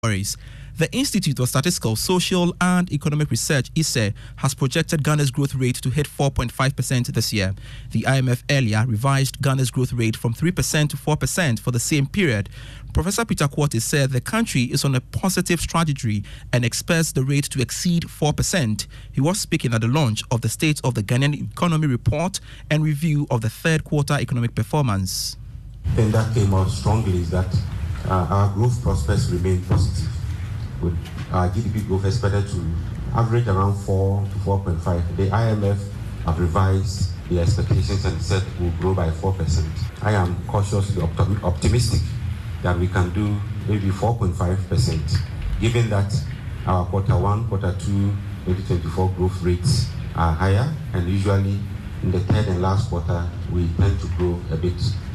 The Institute of Statistical, Social and Economic Research, ISE, has projected Ghana's growth rate to hit 4.5% this year. The IMF earlier revised Ghana's growth rate from 3% to 4% for the same period. Professor Peter Quartey said the country is on a positive trajectory and expects the rate to exceed 4%. He was speaking at the launch of the State of the Ghanaian Economy Report and review of the third quarter economic performance. The thing that came out strongly is that our growth prospects remain positive, with our GDP growth expected to average around 4 to 4.5. The IMF have revised the expectations and said we'll grow by 4%. I am cautiously optimistic that we can do maybe 4.5%, given that our quarter 1, quarter 2, 2024 growth rates are higher, and usually in the third and last quarter we tend to grow a bit,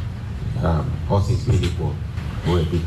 all things being equal, grow a bit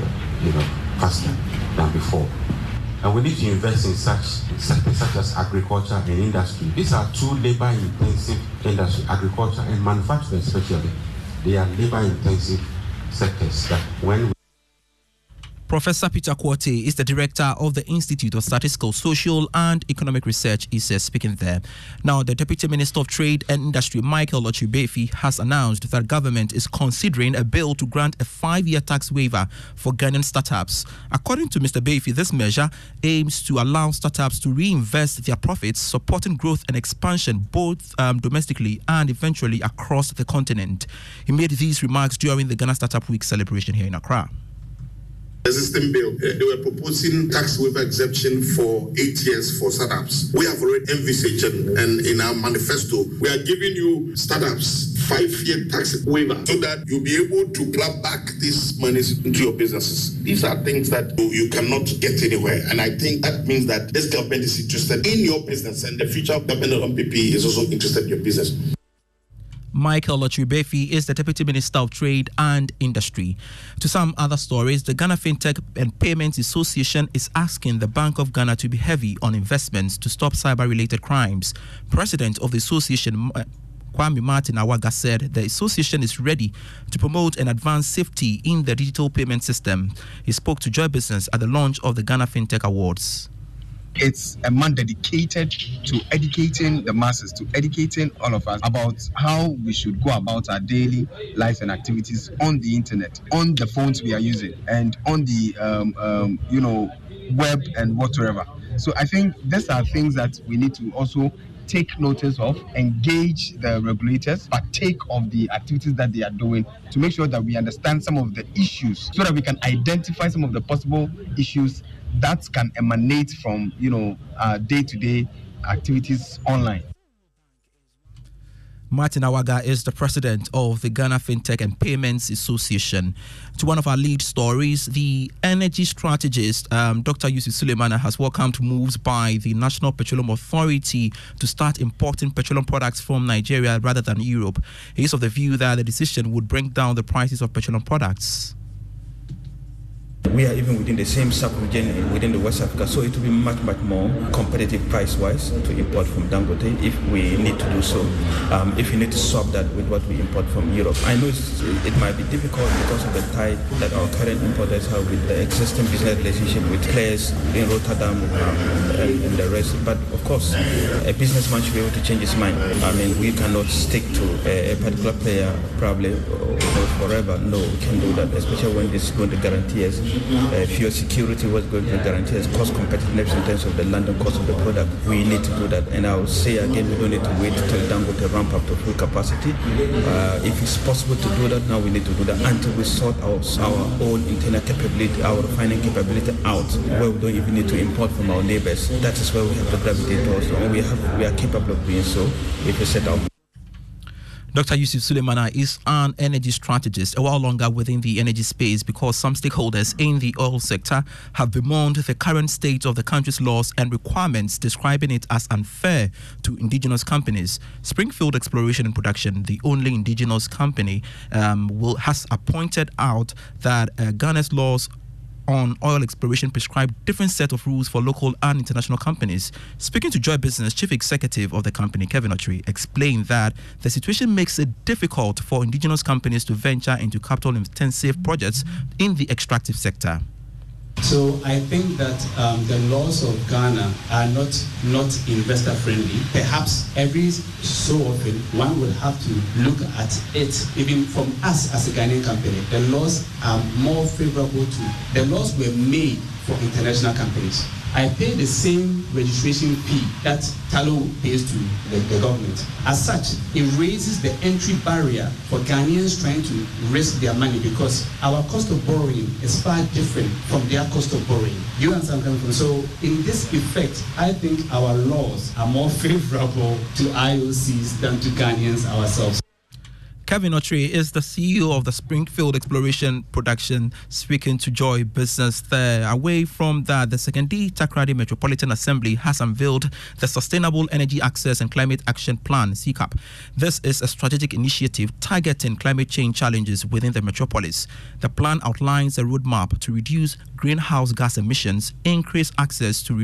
faster than before. And we need to invest in sectors such as agriculture and industry. These are two labor-intensive industries, agriculture and manufacturing especially. They are labor-intensive sectors that when Professor Peter Quartey is the director of the Institute of Statistical, Social and Economic Research, ISE, speaking there. Now, the Deputy Minister of Trade and Industry, Michael Otchere-Befi, has announced that government is considering a bill to grant a 5-year tax waiver for Ghanaian startups. According to Mr. Befi, this measure aims to allow startups to reinvest their profits, supporting growth and expansion both domestically and eventually across the continent. He made these remarks during the Ghana Startup Week celebration here in Accra. Existing bill, they were proposing tax waiver exemption for 8 years for startups. We have already envisaged and in our manifesto, we are giving you startups 5-year tax waiver so that you'll be able to plug back these monies into your businesses. These are things that you cannot get anywhere. And I think that means that this government is interested in your business, and the future government of MPP is also interested in your business. Michael Otchere-Befi is the Deputy Minister of Trade and Industry. To some other stories, the Ghana Fintech and Payments Association is asking the Bank of Ghana to be heavy on investments to stop cyber-related crimes. President of the association, Kwame Martin Awaga, said the association is ready to promote and advance safety in the digital payment system. He spoke to Joy Business at the launch of the Ghana Fintech Awards. It's a month dedicated to educating the masses, to educating all of us about how we should go about our daily lives and activities on the internet, on the phones we are using, and on the web and whatever. So I think these are things that we need to also take notice of, engage the regulators, partake of the activities that they are doing to make sure that we understand some of the issues so that we can identify some of the possible issues that can emanate from, day-to-day activities online. Martin Awaga is the president of the Ghana Fintech and Payments Association. To one of our lead stories, the energy strategist, Dr. Yusuf Sulemana, has welcomed moves by the National Petroleum Authority to start importing petroleum products from Nigeria rather than Europe. He is of the view that the decision would bring down the prices of petroleum products. We are even within the same sub-region within the West Africa, so it will be much more competitive price-wise to import from Dangote if we need to do so. If we need to swap that with what we import from Europe. I know it might be difficult because of the tie that our current importers have with the existing business relationship with players in Rotterdam and the rest. But of course, a businessman should be able to change his mind. I mean, we cannot stick to a particular player probably forever. No, we can't do that, especially when this is going to guarantee us fuel security, was going to guarantee us cost competitiveness in terms of the London cost of the product. We need to do that. And I will say again, we don't need to wait till Dangote ramp up to full capacity. If it's possible to do that, now we need to do that until we sort our own internal capability, our refining capability out, where we don't even need to import from our neighbors. That is where we have to gravitate towards. And we are capable of doing so if we set out. Dr. Yusuf Sulemana is an energy strategist, a while longer within the energy space because some stakeholders in the oil sector have bemoaned the current state of the country's laws and requirements, describing it as unfair to indigenous companies. Springfield Exploration and Production, the only indigenous company, has pointed out that Ghana's laws on oil exploration prescribe different set of rules for local and international companies. Speaking to Joy Business, Chief Executive of the company, Kevin Otchere, explained that the situation makes it difficult for indigenous companies to venture into capital-intensive projects in the extractive sector. So I think that the laws of Ghana are not investor friendly. Perhaps every so often one would have to look at it, even from us as a Ghanaian company. The laws are more favorable the laws were made for international companies. I pay the same registration fee that Tullow pays to the government. As such, it raises the entry barrier for Ghanaians trying to risk their money because our cost of borrowing is far different from their cost of borrowing. You understand where I'm coming from? So in this effect, I think our laws are more favorable to IOCs than to Ghanaians ourselves. Kevin Otri is the CEO of the Springfield Exploration Production, speaking to Joy Business there. Away from that, the Sekondi Takoradi Metropolitan Assembly has unveiled the Sustainable Energy Access and Climate Action Plan, SECAP. This is a strategic initiative targeting climate change challenges within the metropolis. The plan outlines a roadmap to reduce greenhouse gas emissions, increase access to